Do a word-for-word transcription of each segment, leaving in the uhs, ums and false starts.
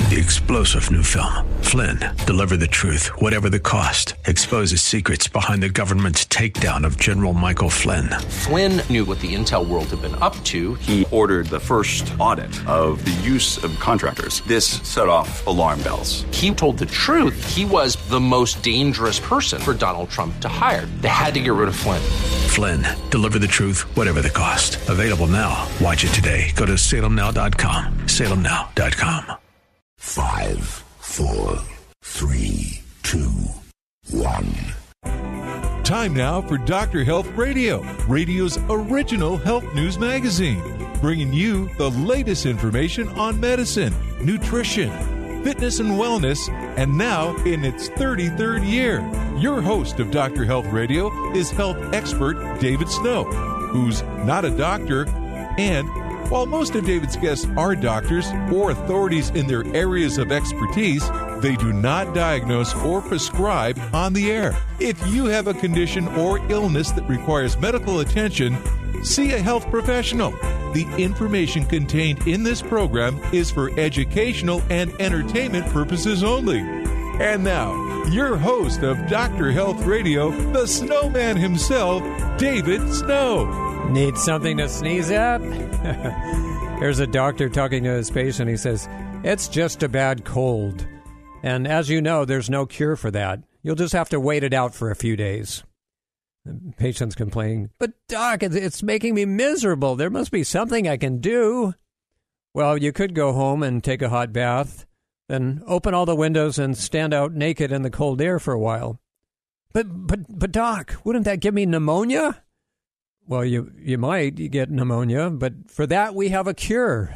The explosive new film, Flynn, deliver the truth, whatever the cost, exposes secrets behind the government's takedown of General Michael Flynn. Flynn knew what the intel world had been up to. He ordered the first audit of the use of contractors. This set off alarm bells. He told the truth. He was the most dangerous person for Donald Trump to hire. They had to get rid of Flynn. Flynn, deliver the truth, whatever the cost. Available now. Watch it today. Go to salem now dot com. salem now dot com. Five, four, three, two, one. Time now for Doctor Health Radio, radio's original health news magazine, bringing you the latest information on medicine, nutrition, fitness and wellness, and now in its thirty-third year. Your host of Doctor Health Radio is health expert David Snow, who's not a doctor, and while most of David's guests are doctors or authorities in their areas of expertise, they do not diagnose or prescribe on the air. If you have a condition or illness that requires medical attention, see a health professional. The information contained in this program is for educational and entertainment purposes only. And now, your host of Doctor Health Radio, the snowman himself, David Snow. Need something to sneeze at? Here's a doctor talking to his patient. He says, it's just a bad cold. And as you know, there's no cure for that. You'll just have to wait it out for a few days. The patient's complaining, but doc, it's making me miserable. There must be something I can do. Well, you could go home and take a hot bath, then open all the windows and stand out naked in the cold air for a while. But, but, but doc, wouldn't that give me pneumonia? Well, you you might get pneumonia, but for that we have a cure.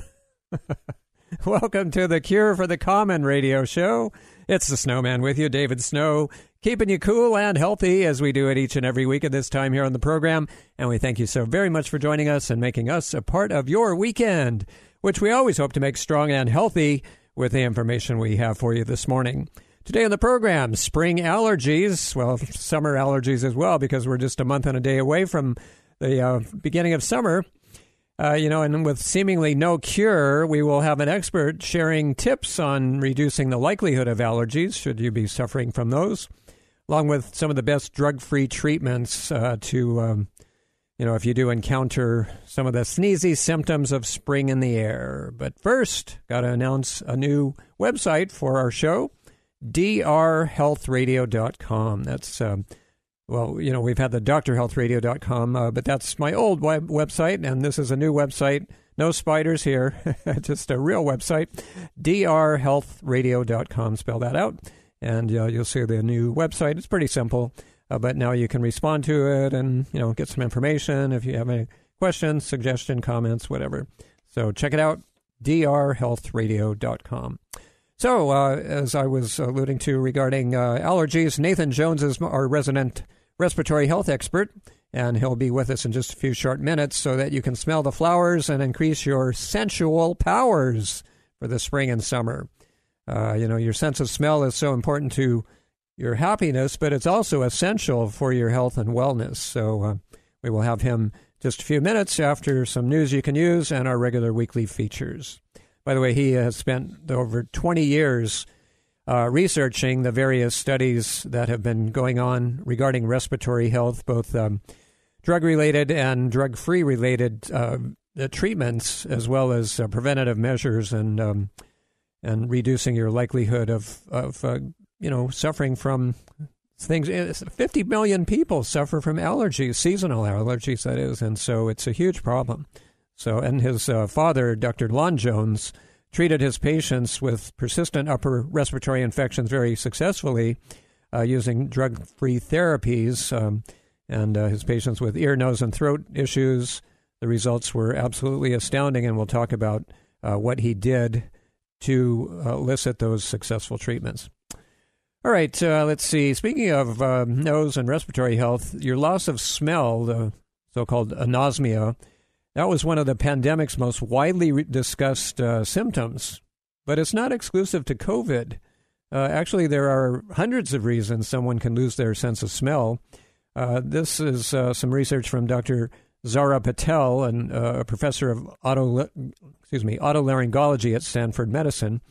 Welcome to the Cure for the Common radio show. It's the Snowman with you, David Snow, keeping you cool and healthy as we do it each and every week at this time here on the program. And we thank you so very much for joining us and making us a part of your weekend, which we always hope to make strong and healthy with the information we have for you this morning. Today on the program, spring allergies, well, summer allergies as well, because we're just a month and a day away from the uh, beginning of summer, uh, you know, and with seemingly no cure, we will have an expert sharing tips on reducing the likelihood of allergies, should you be suffering from those, along with some of the best drug-free treatments uh, to, um, you know, if you do encounter some of the sneezy symptoms of spring in the air. But first, got to announce a new website for our show, d r health radio dot com. That's um, Well, you know, we've had the d r health radio dot com, uh, but that's my old web- website, and this is a new website. No spiders here, just a real website, d r health radio dot com. Spell that out, and uh, you'll see the new website. It's pretty simple, uh, but now you can respond to it and, you know, get some information if you have any questions, suggestion, comments, whatever. So check it out, d r health radio dot com. So, uh, as I was alluding to regarding uh, allergies, Nathan Jones is our resident respiratory health expert, and he'll be with us in just a few short minutes so that you can smell the flowers and increase your sensual powers for the spring and summer. Uh, you know, your sense of smell is so important to your happiness, but it's also essential for your health and wellness. So uh, we will have him just a few minutes after some news you can use and our regular weekly features. By the way, he has spent over twenty years uh, researching the various studies that have been going on regarding respiratory health, both um, drug-related and drug-free related uh, treatments, as well as uh, preventative measures and um, and reducing your likelihood of, of uh, you know, suffering from things. fifty million people suffer from allergies, seasonal allergies, that is, and so it's a huge problem. So, and his uh, father, Doctor Lon Jones, treated his patients with persistent upper respiratory infections very successfully uh, using drug-free therapies, um, and uh, his patients with ear, nose, and throat issues. The results were absolutely astounding, and we'll talk about uh, what he did to uh, elicit those successful treatments. All right, uh, let's see. Speaking of uh, nose and respiratory health, your loss of smell, the so-called anosmia, that was one of the pandemic's most widely re- discussed uh, symptoms, but it's not exclusive to COVID. Uh, actually, there are hundreds of reasons someone can lose their sense of smell. Uh, this is uh, some research from Doctor Zara Patel, and uh, a professor of auto, excuse me, otolaryngology at Stanford Medicine.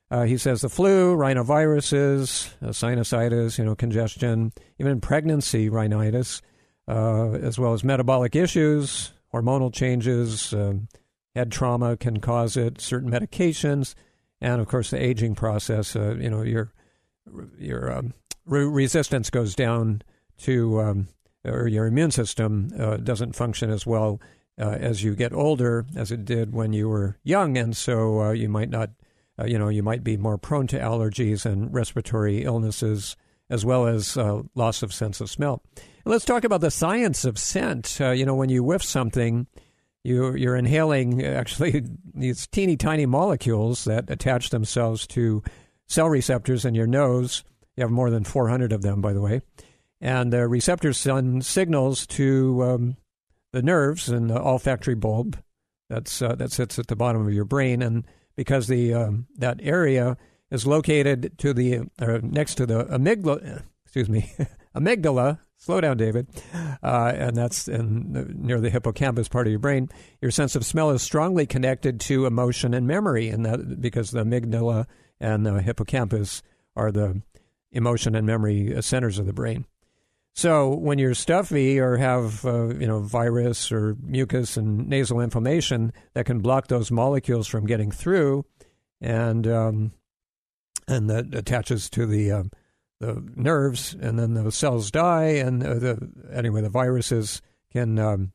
Uh, he says the flu, rhinoviruses, uh, sinusitis, you know, congestion, even pregnancy rhinitis, uh, as well as metabolic issues, hormonal changes, um, head trauma can cause it, certain medications, and, of course, the aging process. Uh, you know, your your um, re- resistance goes down to, um, or your immune system uh, doesn't function as well uh, as you get older as it did when you were young, and so uh, you might not, uh, you know, you might be more prone to allergies and respiratory illnesses, as well as uh, loss of sense of smell. And let's talk about the science of scent. Uh, you know, when you whiff something, you, you're inhaling actually these teeny tiny molecules that attach themselves to cell receptors in your nose. You have more than four hundred of them, by the way. And the receptors send signals to um, the nerves and the olfactory bulb that's, uh, that sits at the bottom of your brain. And because the um, that area is located to the uh, next to the amygdala, excuse me, amygdala. Slow down, David. Uh, and that's in the, near the hippocampus part of your brain. Your sense of smell is strongly connected to emotion and memory, and that because the amygdala and the hippocampus are the emotion and memory centers of the brain. So when you're stuffy or have uh, you know virus or mucus and nasal inflammation, that can block those molecules from getting through, and um, and that attaches to the uh, the nerves, and then the cells die, and uh, the anyway the viruses can um,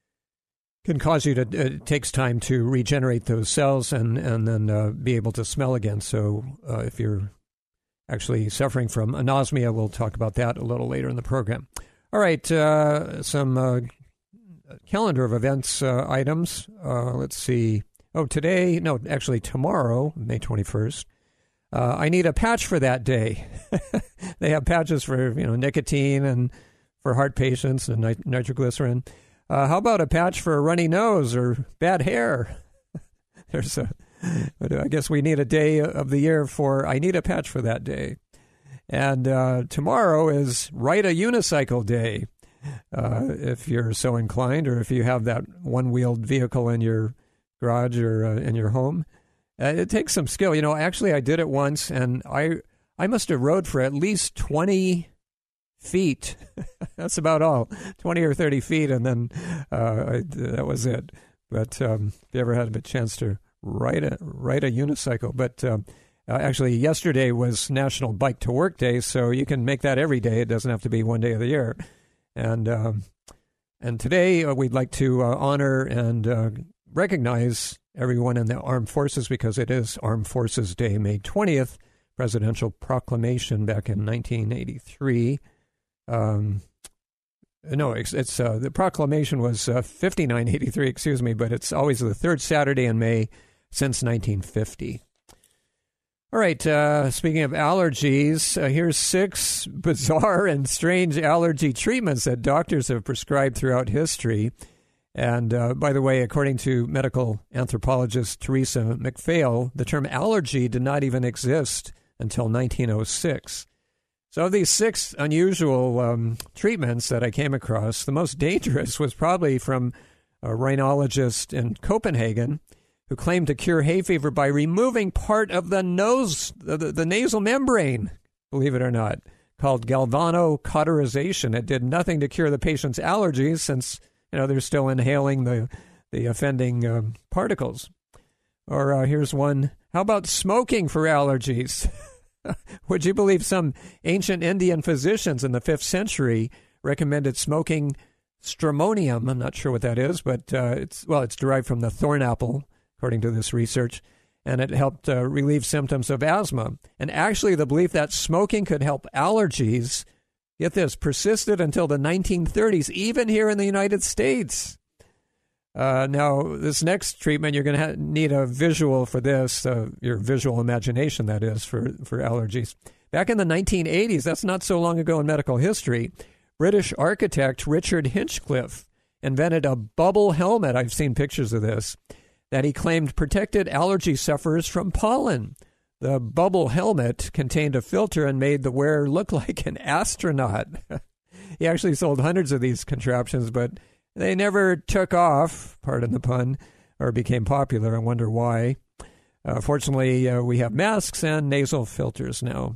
can cause you to. It takes time to regenerate those cells and and then uh, be able to smell again. So uh, if you're actually suffering from anosmia, we'll talk about that a little later in the program. All right, uh, some uh, calendar of events uh, items. Uh, let's see. Oh, today, no, actually tomorrow, May twenty-first. Uh, I need a patch for that day. They have patches for, you know, nicotine and for heart patients and nit- nitroglycerin. Uh, how about a patch for a runny nose or bad hair? There's a, I guess we need a day of the year for, I need a patch for that day. And uh, tomorrow is Ride a Unicycle Day, uh, if you're so inclined, or if you have that one-wheeled vehicle in your garage or uh, in your home. Uh, it takes some skill. You know, actually, I did it once, and I I must have rode for at least twenty feet. That's about all, twenty or thirty feet, and then uh, I, that was it. But um, if you ever had a chance to ride a, ride a unicycle. But um, uh, actually, yesterday was National Bike to Work Day, so you can make that every day. It doesn't have to be one day of the year. And, um, and today, uh, we'd like to uh, honor and uh, recognize everyone in the armed forces, because it is Armed Forces Day, May twentieth, presidential proclamation back in nineteen eighty-three. Um, no, it's, it's uh, the proclamation was uh, fifty-nine eighty-three, excuse me, but it's always the third Saturday in May since nineteen fifty. All right, uh, speaking of allergies, uh, here's six bizarre and strange allergy treatments that doctors have prescribed throughout history. And uh, by the way, according to medical anthropologist Teresa McPhail, the term allergy did not even exist until nineteen oh six. So of these six unusual um, treatments that I came across, the most dangerous was probably from a rhinologist in Copenhagen who claimed to cure hay fever by removing part of the nose, the, the nasal membrane, believe it or not, called galvanocauterization. It did nothing to cure the patient's allergies since, you know, they're still inhaling the, the offending um, particles. Or uh, here's one. How about smoking for allergies? Would you believe some ancient Indian physicians in the fifth century recommended smoking stramonium? I'm not sure what that is, but uh, it's well, it's derived from the thorn apple, according to this research, and it helped uh, relieve symptoms of asthma. And actually, the belief that smoking could help allergies, get this, persisted until the nineteen thirties, even here in the United States. Uh, now, this next treatment, you're going to ha- need a visual for this, uh, your visual imagination, that is, for, for allergies. Back in the nineteen eighties, that's not so long ago in medical history, British architect Richard Hinchcliffe invented a bubble helmet. I've seen pictures of this, that he claimed protected allergy sufferers from pollen. The bubble helmet contained a filter and made the wearer look like an astronaut. He actually sold hundreds of these contraptions, but they never took off, pardon the pun, or became popular. I wonder why. Uh, fortunately, uh, we have masks and nasal filters now.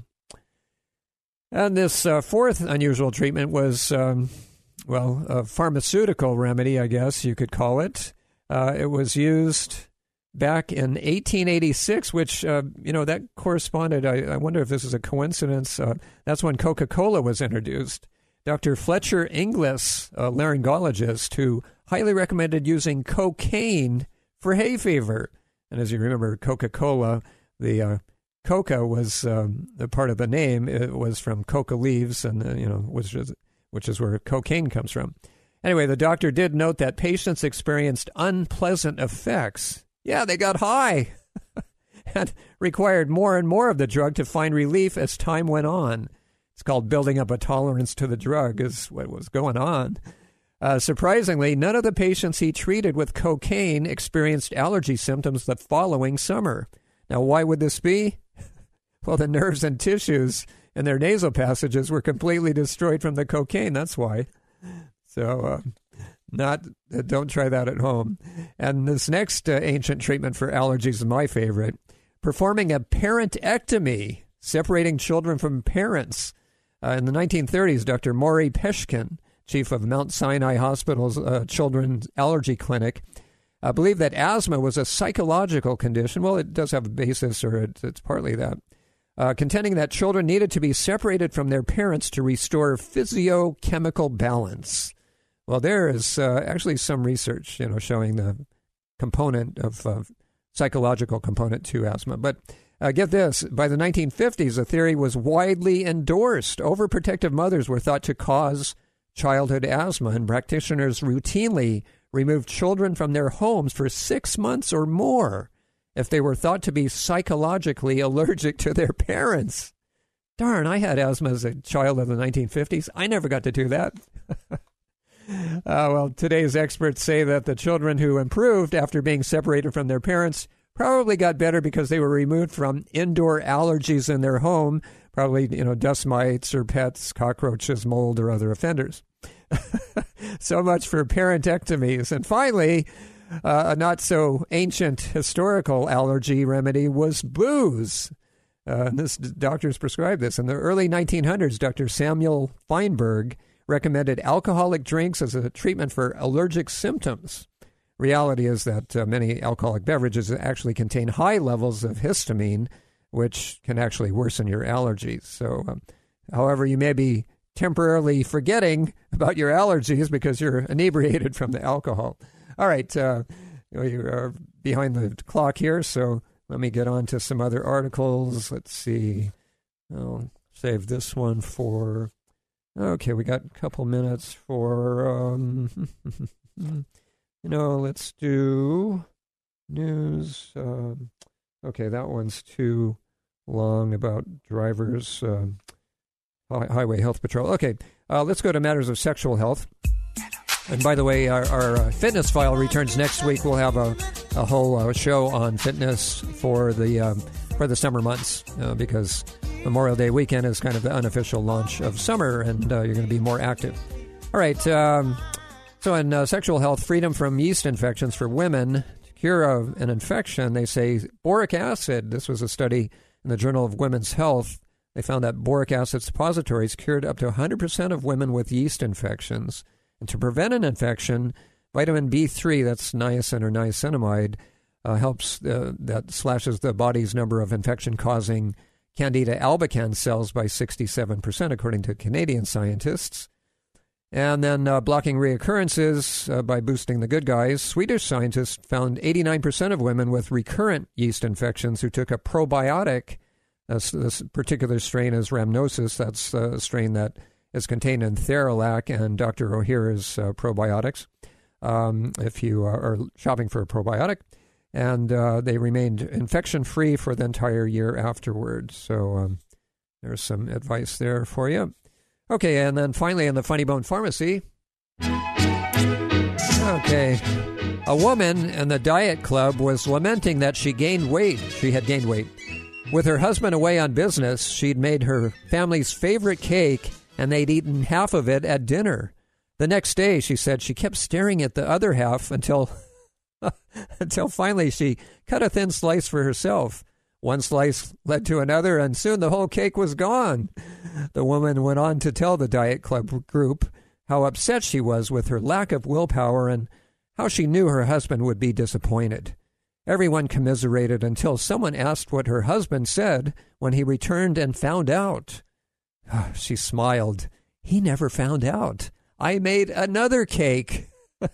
And this uh, fourth unusual treatment was, um, well, a pharmaceutical remedy, I guess you could call it. Uh, it was used back in eighteen eighty-six, which, uh, you know, that corresponded, I, I wonder if this is a coincidence. Uh, that's when Coca-Cola was introduced. Doctor Fletcher Inglis, a laryngologist, who highly recommended using cocaine for hay fever. And as you remember, Coca-Cola, the uh, coca was um, the part of the name. It was from coca leaves, and uh, you know, which is which is where cocaine comes from. Anyway, the doctor did note that patients experienced unpleasant effects. Yeah, they got high and required more and more of the drug to find relief as time went on. It's called building up a tolerance to the drug, is what was going on. Uh, surprisingly, none of the patients he treated with cocaine experienced allergy symptoms the following summer. Now, why would this be? Well, the nerves and tissues in their nasal passages were completely destroyed from the cocaine. That's why. So, uh, not uh, don't try that at home. And this next uh, ancient treatment for allergies is my favorite. Performing a parentectomy, separating children from parents. Uh, in the nineteen thirties, Doctor Maury Peshkin, chief of Mount Sinai Hospital's uh, Children's Allergy Clinic, uh, believed that asthma was a psychological condition. Well, it does have a basis, or it, it's partly that. Uh, contending that children needed to be separated from their parents to restore physiochemical balance. Well, there is uh, actually some research, you know, showing the component of uh, psychological component to asthma. But uh, get this, by the nineteen fifties, the theory was widely endorsed. Overprotective mothers were thought to cause childhood asthma, and practitioners routinely removed children from their homes for six months or more if they were thought to be psychologically allergic to their parents. Darn, I had asthma as a child of the nineteen fifties. I never got to do that. uh, well, today's experts say that the children who improved after being separated from their parents probably got better because they were removed from indoor allergies in their home, probably, you know, dust mites or pets, cockroaches, mold, or other offenders. So much for parentectomies. And finally, uh, a not-so-ancient historical allergy remedy was booze. Uh, this doctors prescribed this. In the early nineteen hundreds, Doctor Samuel Feinberg recommended alcoholic drinks as a treatment for allergic symptoms. Reality is that uh, many alcoholic beverages actually contain high levels of histamine, which can actually worsen your allergies. So, um, however, you may be temporarily forgetting about your allergies because you're inebriated from the alcohol. All right, uh, you're behind the clock here, so let me get on to some other articles. Let's see. I'll save this one for... Okay, we got a couple minutes for... Um, you know, let's do news. Um, okay, that one's too long about drivers... Uh, Highway Health Patrol. Okay, uh, let's go to matters of sexual health. And by the way, our, our uh, fitness file returns next week. We'll have a, a whole uh, show on fitness for the um, for the summer months uh, because Memorial Day weekend is kind of the unofficial launch of summer, and uh, you're going to be more active. All right. Um, so in uh, sexual health, freedom from yeast infections for women to cure uh, an infection, they say boric acid. This was a study in the Journal of Women's Health. They found that boric acid suppositories cured up to one hundred percent of women with yeast infections. And to prevent an infection, vitamin B three, that's niacin or niacinamide, uh, helps, uh, that slashes the body's number of infection-causing Candida albicans cells by sixty-seven percent, according to Canadian scientists. And then uh, blocking reoccurrences uh, by boosting the good guys. Swedish scientists found eighty-nine percent of women with recurrent yeast infections who took a probiotic. This, this particular strain is rhamnosus. That's a strain that is contained in Theralac and Doctor Ohhira's uh, probiotics, um, if you are shopping for a probiotic. And uh, they remained infection-free for the entire year afterwards. So um, there's some advice there for you. Okay, and then finally in the Funny Bone Pharmacy. Okay. A woman in the diet club was lamenting that she gained weight. She had gained weight. With her husband away on business, she'd made her family's favorite cake, and they'd eaten half of it at dinner. The next day, she said she kept staring at the other half until until finally she cut a thin slice for herself. One slice led to another, and soon the whole cake was gone. The woman went on to tell the Diet Club group how upset she was with her lack of willpower and how she knew her husband would be disappointed. Everyone commiserated until someone asked what her husband said when he returned and found out. She smiled. He never found out. I made another cake.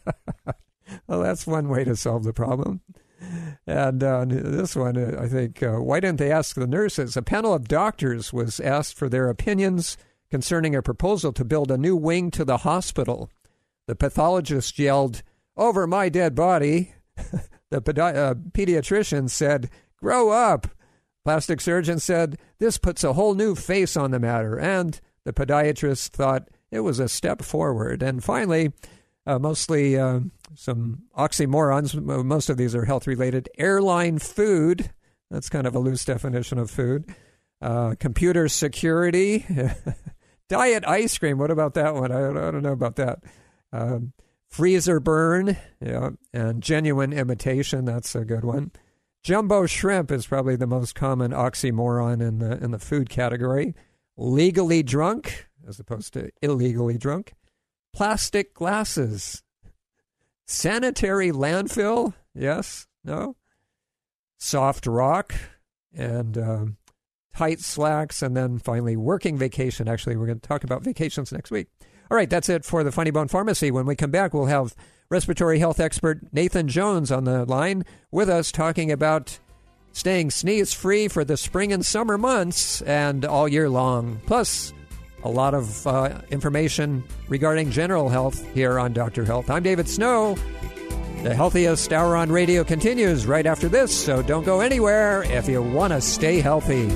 Well, that's one way to solve the problem. And uh, this one, uh, I think, uh, why didn't they ask the nurses? A panel of doctors was asked for their opinions concerning a proposal to build a new wing to the hospital. The pathologist yelled, "Over my dead body." The pedi- uh, pediatrician said, "Grow up." Plastic surgeon said, "This puts a whole new face on the matter." And the podiatrist thought it was a step forward. And finally, uh, mostly uh, some oxymorons, most of these are health-related. Airline food, that's kind of a loose definition of food. Uh, computer security. Diet ice cream, what about that one? I don't, I don't know about that. Um, freezer burn, yeah, and genuine imitation, that's a good one. Jumbo shrimp is probably the most common oxymoron in the in the food category. Legally drunk, as opposed to illegally drunk. Plastic glasses. Sanitary landfill, yes, no. Soft rock, and um, tight slacks, and then finally working vacation. Actually, we're going to talk about vacations next week. All right, that's it for the Funny Bone Pharmacy. When we come back, we'll have respiratory health expert Nathan Jones on the line with us talking about staying sneeze-free for the spring and summer months and all year long. Plus, a lot of uh, information regarding general health here on Doctor Health. I'm David Snow. The healthiest hour on radio continues right after this, so don't go anywhere if you want to stay healthy.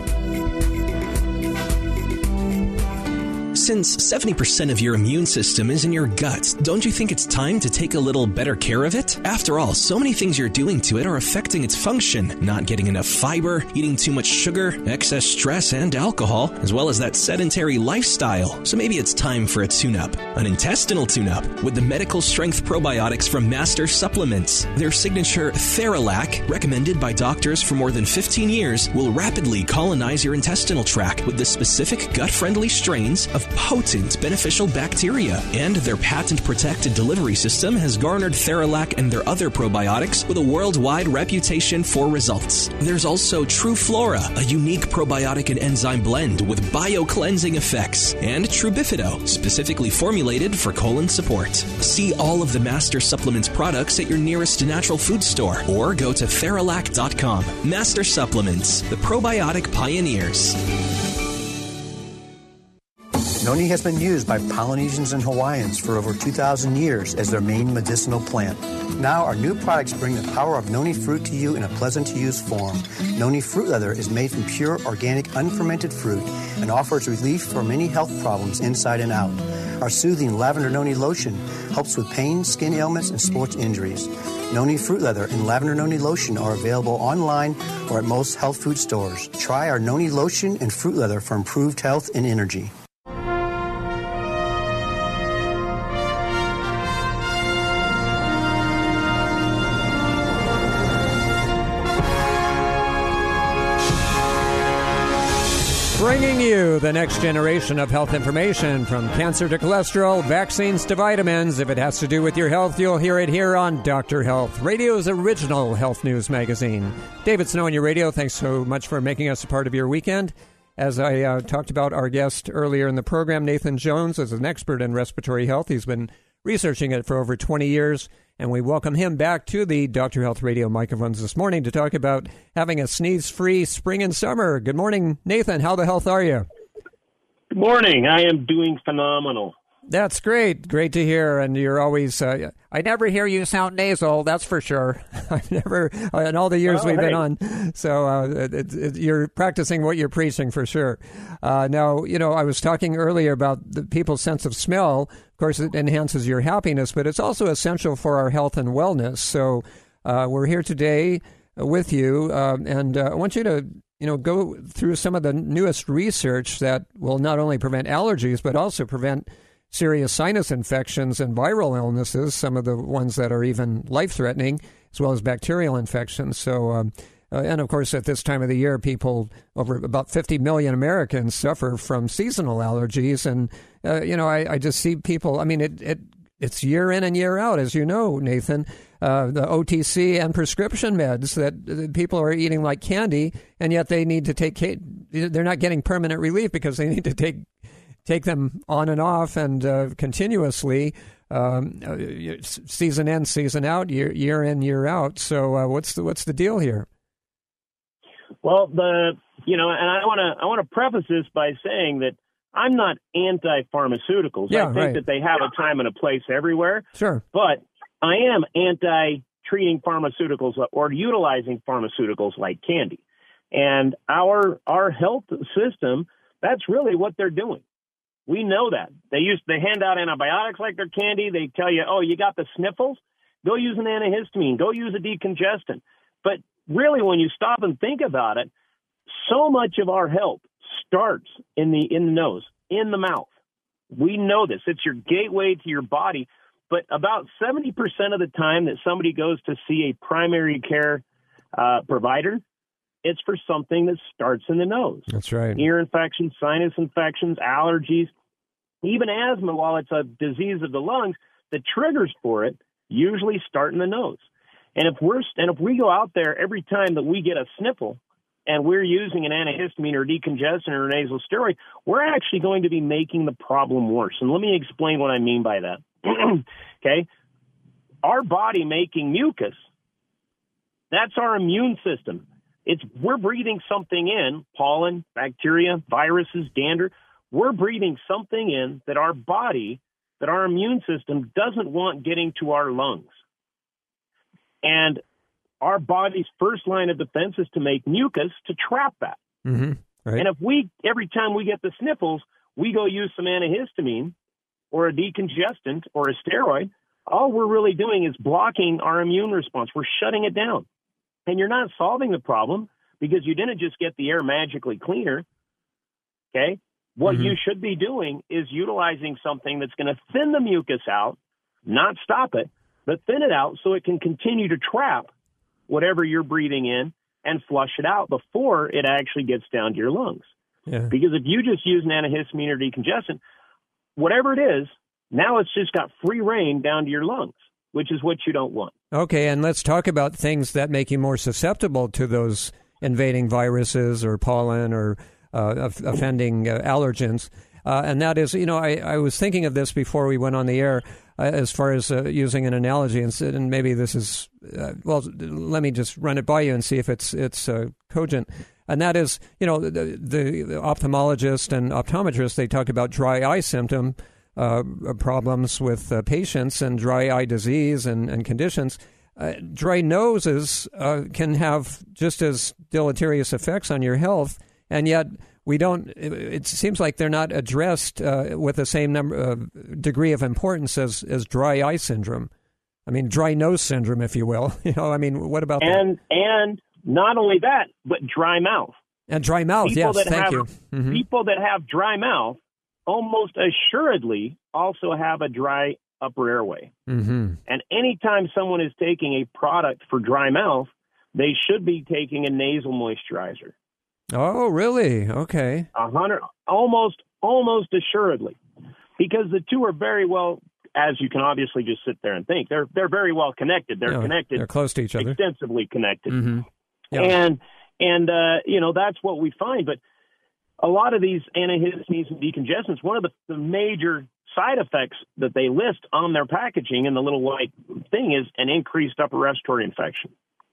Since seventy percent of your immune system is in your gut, don't you think it's time to take a little better care of it? After all, so many things you're doing to it are affecting its function. Not getting enough fiber, eating too much sugar, excess stress and alcohol, as well as that sedentary lifestyle. So maybe it's time for a tune-up. An intestinal tune-up with the medical strength probiotics from Master Supplements. Their signature Theralac, recommended by doctors for more than fifteen years, will rapidly colonize your intestinal tract with the specific gut-friendly strains of potent beneficial bacteria, and their patent-protected delivery system has garnered Theralac and their other probiotics with a worldwide reputation for results. There's also True Flora, a unique probiotic and enzyme blend with bio-cleansing effects, and True Bifido, specifically formulated for colon support. See all of the Master Supplements products at your nearest natural food store, or go to Theralac dot com. Master Supplements, the probiotic pioneers. Noni has been used by Polynesians and Hawaiians for over two thousand years as their main medicinal plant. Now our new products bring the power of noni fruit to you in a pleasant-to-use form. Noni Fruit Leather is made from pure, organic, unfermented fruit and offers relief for many health problems inside and out. Our soothing Lavender Noni Lotion helps with pain, skin ailments, and sports injuries. Noni Fruit Leather and Lavender Noni Lotion are available online or at most health food stores. Try our Noni Lotion and Fruit Leather for improved health and energy. Bringing you the next generation of health information, from cancer to cholesterol, vaccines to vitamins. If it has to do with your health, you'll hear it here on Doctor Health, radio's original health news magazine. David Snow on your radio, thanks so much for making us a part of your weekend. As I uh, talked about our guest earlier in the program, Nathan Jones is an expert in respiratory health. He's been researching it for over twenty years, and we welcome him back to the Doctor Health radio microphones this morning to talk about having a sneeze-free spring and summer. Good morning, Nathan. How the health are you? Good morning. I am doing phenomenal. That's great. Great to hear. And you're always, uh, I never hear you sound nasal, that's for sure. I've never, in all the years oh, we've hey. been on. So uh, it, it, you're practicing what you're preaching for sure. Uh, now, you know, I was talking earlier about the people's sense of smell. Of course, it enhances your happiness, but it's also essential for our health and wellness. So uh, we're here today with you, um, and uh, I want you to, you know, go through some of the newest research that will not only prevent allergies, but also prevent serious sinus infections and viral illnesses, some of the ones that are even life-threatening, as well as bacterial infections. So, um, uh, and of course, at this time of the year, people, over about fifty million Americans suffer from seasonal allergies. And, uh, you know, I, I just see people, I mean, it, it it's year in and year out, as you know, Nathan, uh, the O T C and prescription meds that, that people are eating like candy, and yet they need to take, they're not getting permanent relief because they need to take take them on and off and uh, continuously, um, uh, season in, season out, year year in, year out. So uh, what's the what's the deal here? Well, the you know, and I want to I want to preface this by saying that I'm not anti-pharmaceuticals. Yeah, I think right. that they have a time and a place everywhere. Sure. But I am anti-treating pharmaceuticals or utilizing pharmaceuticals like candy. And our our health system, that's really what they're doing. We know that. They use they hand out antibiotics like they're candy. They tell you, oh, you got the sniffles? Go use an antihistamine. Go use a decongestant. But really, when you stop and think about it, so much of our health starts in the in the nose, in the mouth. We know this. It's your gateway to your body. But about seventy percent of the time that somebody goes to see a primary care uh, provider, it's for something that starts in the nose. That's right. Ear infections, sinus infections, allergies, even asthma, while it's a disease of the lungs, the triggers for it usually start in the nose. And if we're and if we go out there every time that we get a sniffle and we're using an antihistamine or decongestant or a nasal steroid, we're actually going to be making the problem worse. And let me explain what I mean by that. Okay? Our body making mucus, that's our immune system. It's we're breathing something in, pollen, bacteria, viruses, dander. We're breathing something in that our body, that our immune system doesn't want getting to our lungs. And our body's first line of defense is to make mucus to trap that. Mm-hmm. Right. And if we, every time we get the sniffles, we go use some antihistamine or a decongestant or a steroid, all we're really doing is blocking our immune response. We're shutting it down. And you're not solving the problem because you didn't just get the air magically cleaner. Okay? What Mm-hmm. you should be doing is utilizing something that's going to thin the mucus out, not stop it, but thin it out so it can continue to trap whatever you're breathing in and flush it out before it actually gets down to your lungs. Yeah. Because if you just use an antihistamine or decongestant, whatever it is, now it's just got free reign down to your lungs, which is what you don't want. Okay, and let's talk about things that make you more susceptible to those invading viruses or pollen or uh, offending uh, allergens. Uh, and that is, you know, I, I was thinking of this before we went on the air uh, as far as uh, using an analogy, and, and maybe this is, uh, well, let me just run it by you and see if it's it's uh, cogent. And that is, you know, the, the, the ophthalmologist and optometrist, they talk about dry eye symptom uh, problems with uh, patients and dry eye disease and, and conditions. Uh, dry noses uh, can have just as deleterious effects on your health, and yet we don't. It, it seems like they're not addressed uh, with the same number, uh, degree of importance as, as dry eye syndrome. I mean, dry nose syndrome, if you will. You know, I mean, what about and, that? And not only that, but dry mouth. And dry mouth, people yes, that thank have, you. Mm-hmm. People that have dry mouth almost assuredly also have a dry upper airway. Mm-hmm. And anytime someone is taking a product for dry mouth, they should be taking a nasal moisturizer. Oh, really? Okay. A hundred, almost, almost assuredly, because the two are very well, as you can obviously just sit there and think, they're they're very well connected. They're Yeah, connected. They're close to each other. Extensively connected. Mm-hmm. Yeah. And and uh, you know that's what we find. But a lot of these antihistamines and decongestants, one of the, the major side effects that they list on their packaging in the little white thing is an increased upper respiratory infection.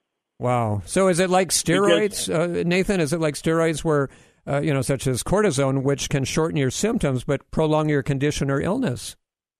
Wow. So is it like steroids, uh, Nathan? Is it like steroids where, uh, you know, such as cortisone, which can shorten your symptoms but prolong your condition or illness?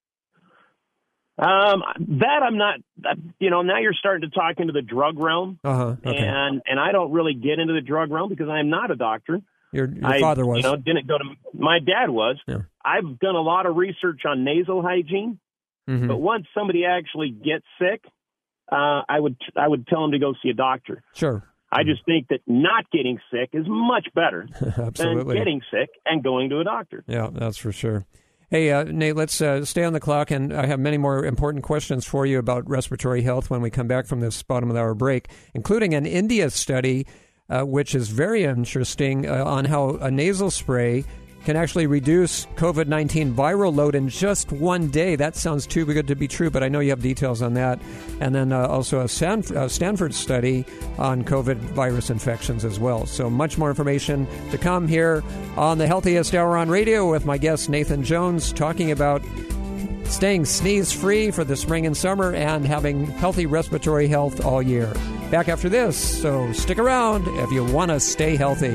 Um, that I'm not, you know, now you're starting to talk into the drug realm. Uh-huh. Okay. And, and I don't really get into the drug realm because I'm not a doctor. Your, your I, father was. You know, didn't go to, my dad was. Yeah. I've done a lot of research on nasal hygiene, Mm-hmm. but once somebody actually gets sick, uh, I would I would tell them to go see a doctor. Sure. I just think that not getting sick is much better Absolutely. than getting sick and going to a doctor. Yeah, that's for sure. Hey, uh, Nate, let's uh, stay on the clock, and I have many more important questions for you about respiratory health when we come back from this bottom of the hour break, including an India study, uh, which is very interesting, uh, on how a nasal spray can actually reduce COVID nineteen viral load in just one day. That sounds too good to be true, but I know you have details on that. And then uh, also a San- uh, Stanford study on COVID virus infections as well. So much more information to come here on the Healthiest Hour on Radio with my guest Nathan Jones, talking about staying sneeze-free for the spring and summer and having healthy respiratory health all year. Back after this, so stick around if you want to stay healthy.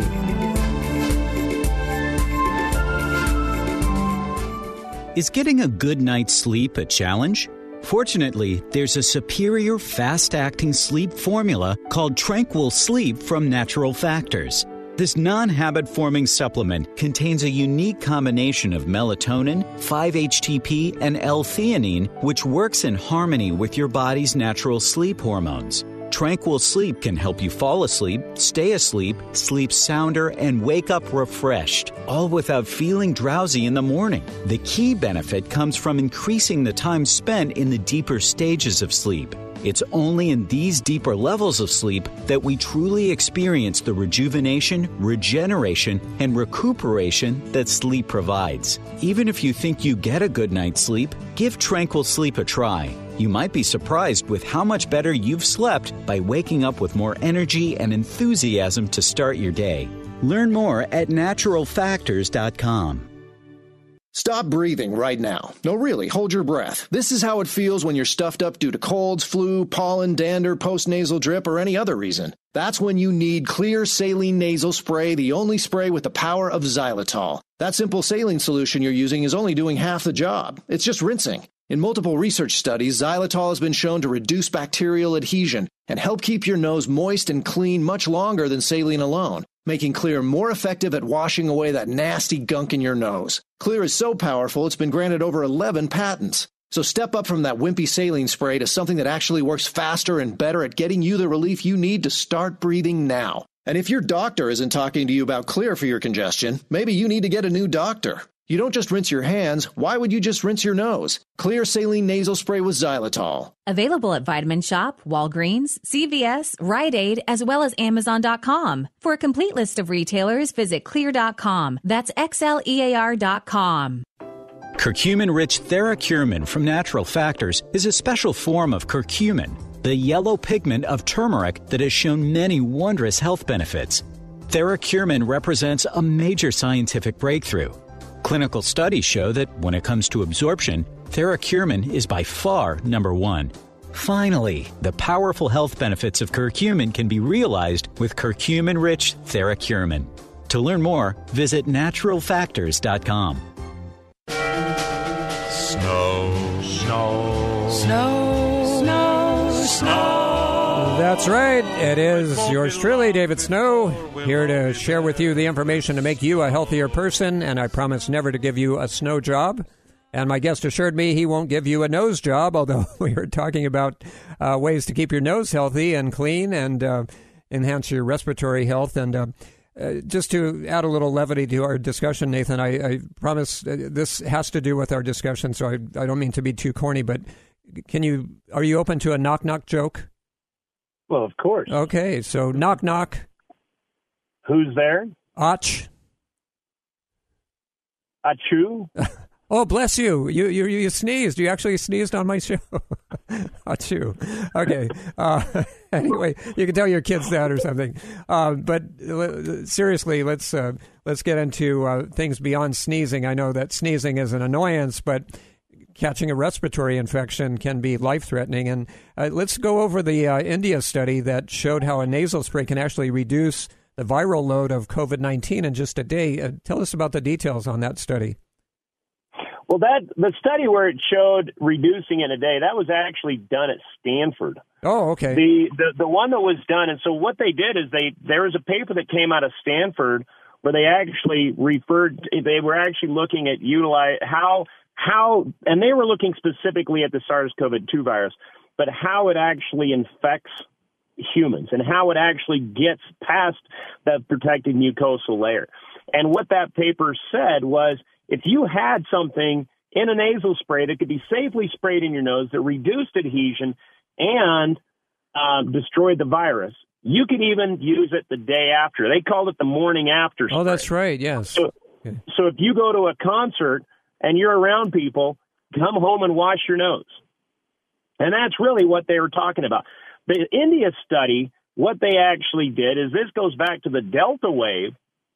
Is getting a good night's sleep a challenge? Fortunately, there's a superior fast-acting sleep formula called Tranquil Sleep from Natural Factors. This non-habit-forming supplement contains a unique combination of melatonin, five H T P, and L-theanine, which works in harmony with your body's natural sleep hormones. Tranquil Sleep can help you fall asleep, stay asleep, sleep sounder, and wake up refreshed, all without feeling drowsy in the morning. The key benefit comes from increasing the time spent in the deeper stages of sleep. It's only in these deeper levels of sleep that we truly experience the rejuvenation, regeneration, and recuperation that sleep provides. Even if you think you get a good night's sleep, give Tranquil Sleep a try. You might be surprised with how much better you've slept by waking up with more energy and enthusiasm to start your day. Learn more at natural factors dot com. Stop breathing right now. No, really, hold your breath. This is how it feels when you're stuffed up due to colds, flu, pollen, dander, postnasal drip, or any other reason. That's when you need Clear Saline Nasal Spray, the only spray with the power of xylitol. That simple saline solution you're using is only doing half the job. It's just rinsing. In multiple research studies, xylitol has been shown to reduce bacterial adhesion and help keep your nose moist and clean much longer than saline alone, making Clear more effective at washing away that nasty gunk in your nose. Clear is so powerful, it's been granted over eleven patents. So step up from that wimpy saline spray to something that actually works faster and better at getting you the relief you need to start breathing now. And if your doctor isn't talking to you about Clear for your congestion, maybe you need to get a new doctor. You don't just rinse your hands. Why would you just rinse your nose? Clear Saline Nasal Spray with xylitol. Available at Vitamin Shop, Walgreens, C V S, Rite Aid, as well as Amazon dot com. For a complete list of retailers, visit clear dot com. That's X L E A R dot com. Curcumin-rich Theracurmin from Natural Factors is a special form of curcumin, the yellow pigment of turmeric that has shown many wondrous health benefits. Theracurmin represents a major scientific breakthrough. Clinical studies show that when it comes to absorption, Theracurmin is by far number one. Finally, the powerful health benefits of curcumin can be realized with curcumin-rich Theracurmin. To learn more, visit natural factors dot com. Snow, snow, snow, snow, snow. That's right. It is yours truly, David Snow, here to share with you the information to make you a healthier person, and I promise never to give you a snow job. And my guest assured me he won't give you a nose job, although we were talking about uh, ways to keep your nose healthy and clean and uh, enhance your respiratory health. And uh, uh, just to add a little levity to our discussion, Nathan, I, I promise uh, this has to do with our discussion, so I, I don't mean to be too corny, but can you are you open to a knock-knock joke? Well, of course. Okay, so knock, knock. Who's there? Ach. Achoo. Oh, bless you. You you you sneezed. You actually sneezed on my show. Achoo. Okay. Uh, anyway, you can tell your kids that or something. Uh, but uh, seriously, let's uh, let's get into uh, things beyond sneezing. I know that sneezing is an annoyance, but catching a respiratory infection can be life-threatening. And uh, let's go over the uh, India study that showed how a nasal spray can actually reduce the viral load of COVID nineteen in just a day. Uh, tell us about the details on that study. Well, that the study where it showed reducing in a day, that was actually done at Stanford. Oh, okay. The, the the one that was done, and so what they did is they there was a paper that came out of Stanford where they actually referred, they were actually looking at utilize how how, and they were looking specifically at the SARS-CoV two virus, but how it actually infects humans and how it actually gets past that protected mucosal layer. And what that paper said was, if you had something in a nasal spray that could be safely sprayed in your nose that reduced adhesion and uh, destroyed the virus, you could even use it the day after. They called it the morning after spray. Oh, that's right, yes. So, okay. so if you go to a concert and you're around people, come home and wash your nose. And that's really what they were talking about. The India study, what they actually did is this goes back to the Delta wave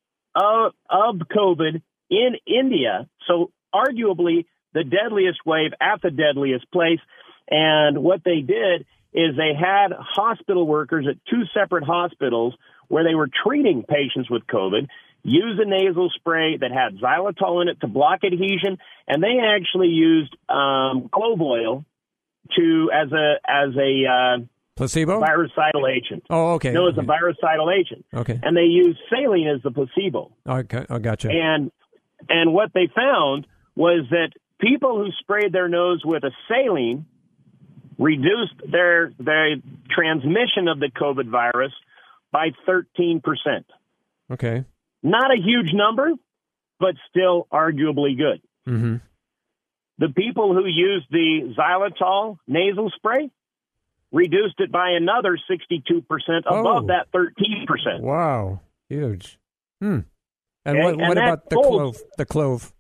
of, of COVID in India. So arguably the deadliest wave at the deadliest place. And what they did is they had hospital workers at two separate hospitals where they were treating patients with COVID, use a nasal spray that had xylitol in it to block adhesion, and they actually used um, clove oil to as a as a uh, placebo virucidal agent. Oh, okay. No, as okay. a virucidal agent. Okay. And they used saline as the placebo. Okay, I gotcha. And and what they found was that people who sprayed their nose with a saline reduced their their transmission of the COVID virus by thirteen percent. Okay. Not a huge number, but still arguably good. Mm-hmm. The people who used the xylitol nasal spray reduced it by another sixty-two percent above Oh. that thirteen percent. Wow. Huge. Hmm. And Okay, what, and what that about the holds- clove? The clove.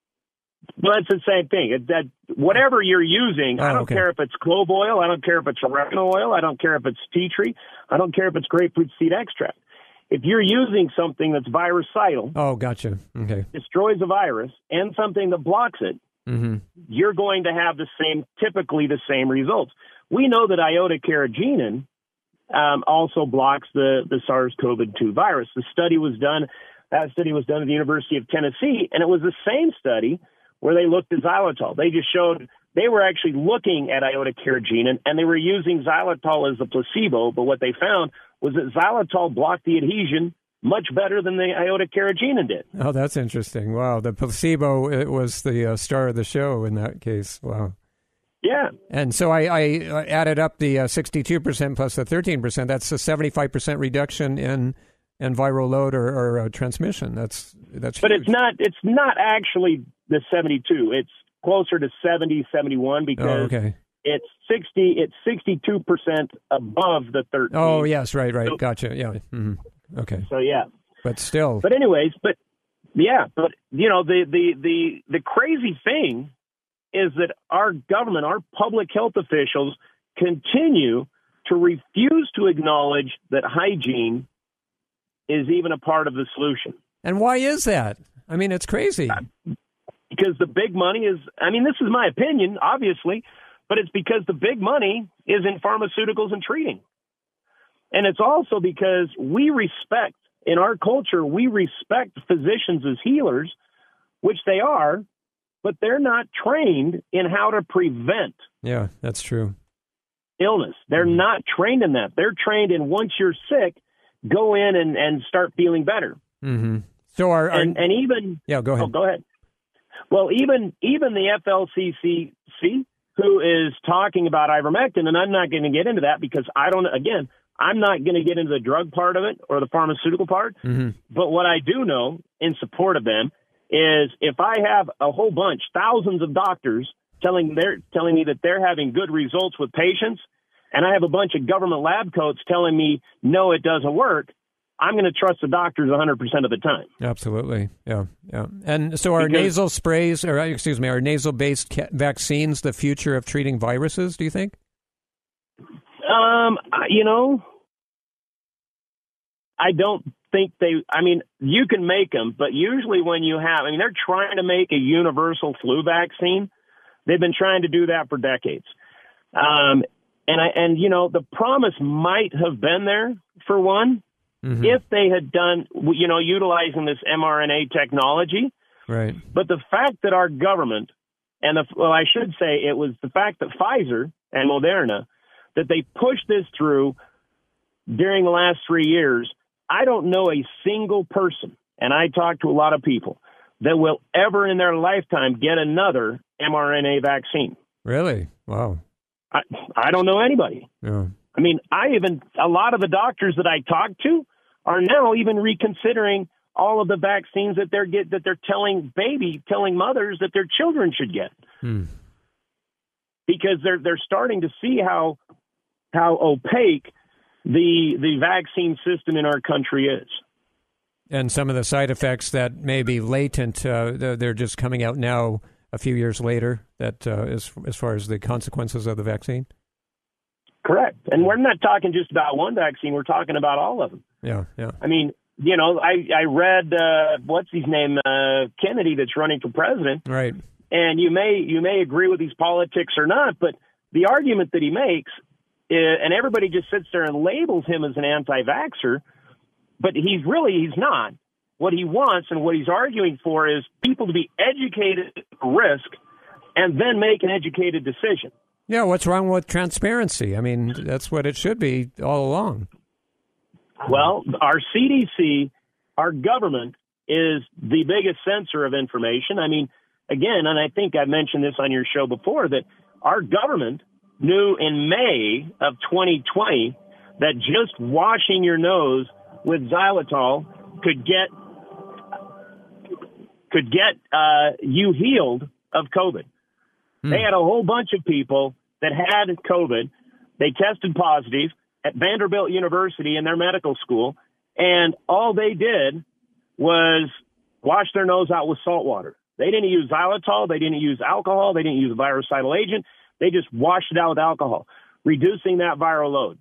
Well, it's the same thing. It, that whatever you're using, I Oh, don't okay. care if it's clove oil, I don't care if it's oregano oil, I don't care if it's tea tree, I don't care if it's grapefruit seed extract. If you're using something that's virucidal, Oh, gotcha. Okay. destroys the virus, and something that blocks it, Mm-hmm. you're going to have the same, typically the same results. We know that iota carrageenan um, also blocks the, the SARS-C o V two virus. The study was done, that study was done at the University of Tennessee, and it was the same study where they looked at xylitol. They just showed, they were actually looking at iota carrageenan, and they were using xylitol as the placebo, but what they found was that xylitol blocked the adhesion much better than the iota carrageenan did. Oh, that's interesting. Wow. The placebo it was the uh, star of the show in that case. Wow. Yeah. And so I, I uh, added up the uh, sixty-two percent plus the thirteen percent. That's a seventy-five percent reduction in in viral load or, or uh, transmission. That's that's But huge. it's not it's not actually the seventy-two. It's closer to seventy, seventy-one because Oh, okay. it's sixty it's sixty-two percent above the thirteen. Oh, yes, right, right. So- Gotcha. Yeah. hmm Okay. So yeah. But still. But anyways, but yeah, but you know, the the the the crazy thing is that our government, our public health officials continue to refuse to acknowledge that hygiene is even a part of the solution. And why is that? I mean, it's crazy. Because the big money is, I mean, this is my opinion, obviously, but it's because the big money is in pharmaceuticals and treating. And it's also because we respect, in our culture, we respect physicians as healers, which they are, but they're not trained in how to prevent Yeah, that's true. illness. They're Mm-hmm. not trained in that. They're trained in once you're sick, go in and, and start feeling better. Mm-hmm. So our, our And, and even, yeah, go ahead. Oh, go ahead. Well, even even the F L C C C, who is talking about ivermectin, and I'm not going to get into that because I don't, again, I'm not going to get into the drug part of it or the pharmaceutical part. Mm-hmm. But what I do know in support of them is if I have a whole bunch, thousands of doctors telling they're telling me that they're having good results with patients, and I have a bunch of government lab coats telling me, no, it doesn't work, I'm going to trust the doctors one hundred percent of the time. Absolutely. Yeah. Yeah. And so are Because- nasal sprays, or excuse me, are nasal-based ca- vaccines the future of treating viruses, do you think? Um, I- you know, I don't think they, I mean, you can make them, but usually when you have, I mean, they're trying to make a universal flu vaccine. They've been trying to do that for decades. Um, and I, and you know, the promise might have been there for one, Mm-hmm. if they had done, you know, utilizing this mRNA technology. Right. But the fact that our government, and the, well, I should say it was the fact that Pfizer and Moderna, that they pushed this through during the last three years, I don't know a single person, and I talk to a lot of people, that will ever in their lifetime get another mRNA vaccine. Really? Wow. I, I don't know anybody. Yeah. I mean, I even, a lot of the doctors that I talk to are now even reconsidering all of the vaccines that they're get that they're telling baby telling mothers that their children should get. Hmm. Because they're they're starting to see how how opaque the the vaccine system in our country is. And some of the side effects that may be latent, uh, they're just coming out now a few years later, that uh, as, as far as the consequences of the vaccine? Correct. And we're not talking just about one vaccine. We're talking about all of them. Yeah, yeah. I mean, you know, I, I read, uh, what's his name, uh, Kennedy, that's running for president. Right. And you may you may agree with his politics or not, but the argument that he makes, is, and everybody just sits there and labels him as an anti-vaxxer, but he's really, he's not. What he wants and what he's arguing for is people to be educated at risk and then make an educated decision. Yeah, what's wrong with transparency? I mean, that's what it should be all along. Well, our C D C, our government, is the biggest censor of information. I mean, again, and I think I mentioned this on your show before, that our government knew in May of twenty twenty that just washing your nose with xylitol could get could get uh, you healed of COVID. Hmm. They had a whole bunch of people that had COVID. They tested positive at Vanderbilt University in their medical school, and all they did was wash their nose out with salt water. They didn't use xylitol. They didn't use alcohol. They didn't use a virucidal agent. They just washed it out with alcohol, reducing that viral load.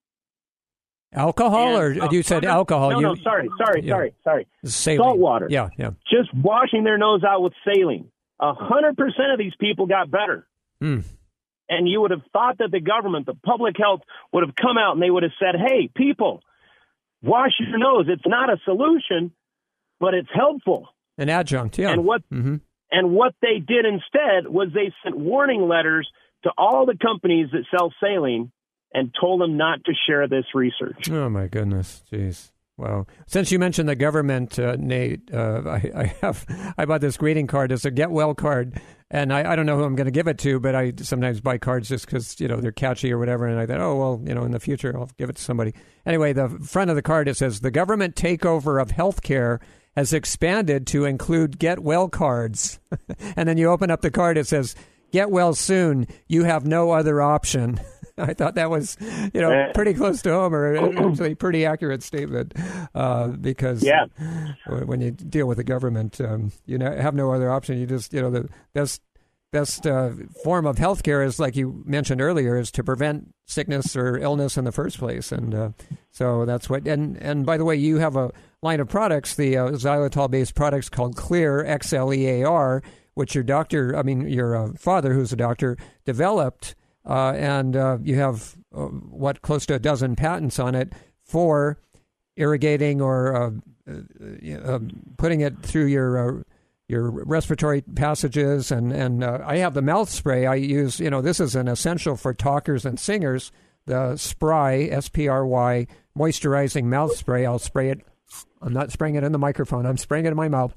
Alcohol, and, or uh, you said no, alcohol? No, you, no, sorry, sorry, yeah. sorry, sorry. Saline. Salt water. Yeah, yeah. Just washing their nose out with saline. A hundred percent of these people got better. Hmm. And you would have thought that the government, the public health, would have come out and they would have said, hey, people, wash your nose. It's not a solution, but it's helpful. An adjunct, yeah. And what mm-hmm. and what they did instead was they sent warning letters to all the companies that sell saline and told them not to share this research. Oh, my goodness. Jeez. Wow. Since you mentioned the government, uh, Nate, uh, I, I have I bought this greeting card. It's a Get Well card, and I, I don't know who I'm going to give it to, but I sometimes buy cards just because, you know, they're catchy or whatever, and I thought, oh, well, you know, in the future I'll give it to somebody. Anyway, the front of the card, it says, the government takeover of healthcare has expanded to include Get Well cards. And then you open up the card, it says, get well soon. You have no other option. I thought that was, you know, pretty close to home, or actually a pretty accurate statement, uh, because yeah. when you deal with the government, um, you know, have no other option. You just, you know, the best best uh, form of healthcare is, like you mentioned earlier, is to prevent sickness or illness in the first place. And uh, so that's what. And and by the way, you have a line of products, the uh, xylitol-based products called Xlear, X L E A R, which your doctor, I mean, your uh, father, who's a doctor, developed. Uh, and uh, you have, uh, what, close to a dozen patents on it for irrigating or uh, uh, uh, putting it through your uh, your respiratory passages. And, and uh, I have the mouth spray I use. You know, this is an essential for talkers and singers, the Spry, S P R Y, moisturizing mouth spray. I'll spray it. I'm not spraying it in the microphone. I'm spraying it in my mouth.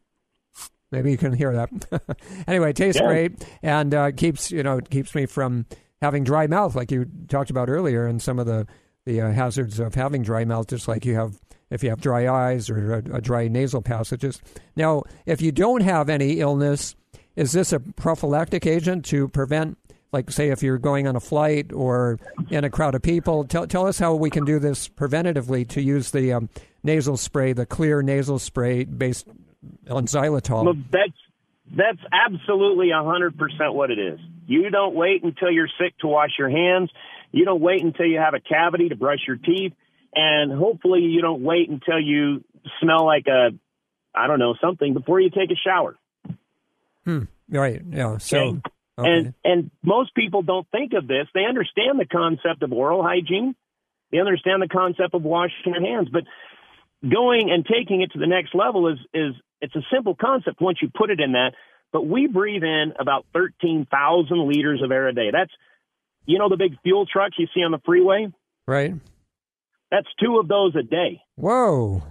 Maybe you can hear that. Anyway, it tastes yeah. great, and uh, keeps you know keeps me from having dry mouth, like you talked about earlier, and some of the the uh, hazards of having dry mouth, just like you have if you have dry eyes or a, a dry nasal passages. Now, if you don't have any illness, is this a prophylactic agent to prevent, like, say, if you're going on a flight or in a crowd of people? Tell tell us how we can do this preventatively to use the um, nasal spray, the Xlear nasal spray based on xylitol. Look, that's that's absolutely a hundred percent what it is. You don't wait until you're sick to wash your hands. You don't wait until you have a cavity to brush your teeth, and hopefully you don't wait until you smell like a, I don't know, something before you take a shower. Hmm. Right. Yeah. So. Okay? Okay. And and most people don't think of this. They understand the concept of oral hygiene. They understand the concept of washing your hands, but going and taking it to the next level is is it's a simple concept once you put it in that. But we breathe in about thirteen thousand liters of air a day. That's, you know, the big fuel trucks you see on the freeway? Right. That's two of those a day. Whoa.